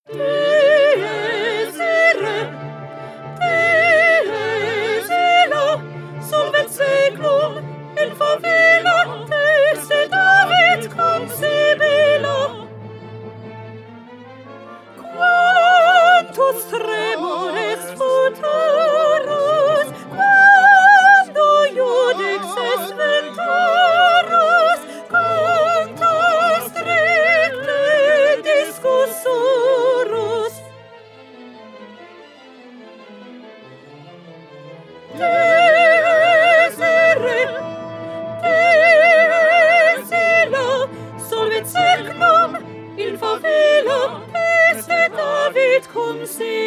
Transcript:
Dies irae, dies illa, solvet saeclum in favilla, Dese David cum Sibylla. Quantus tremores futurus, quando iudex es venturus, cantus stricte discussurus. Dies irae, dies illa, solvet saeclum in favilla, Dese David cum Sibylla.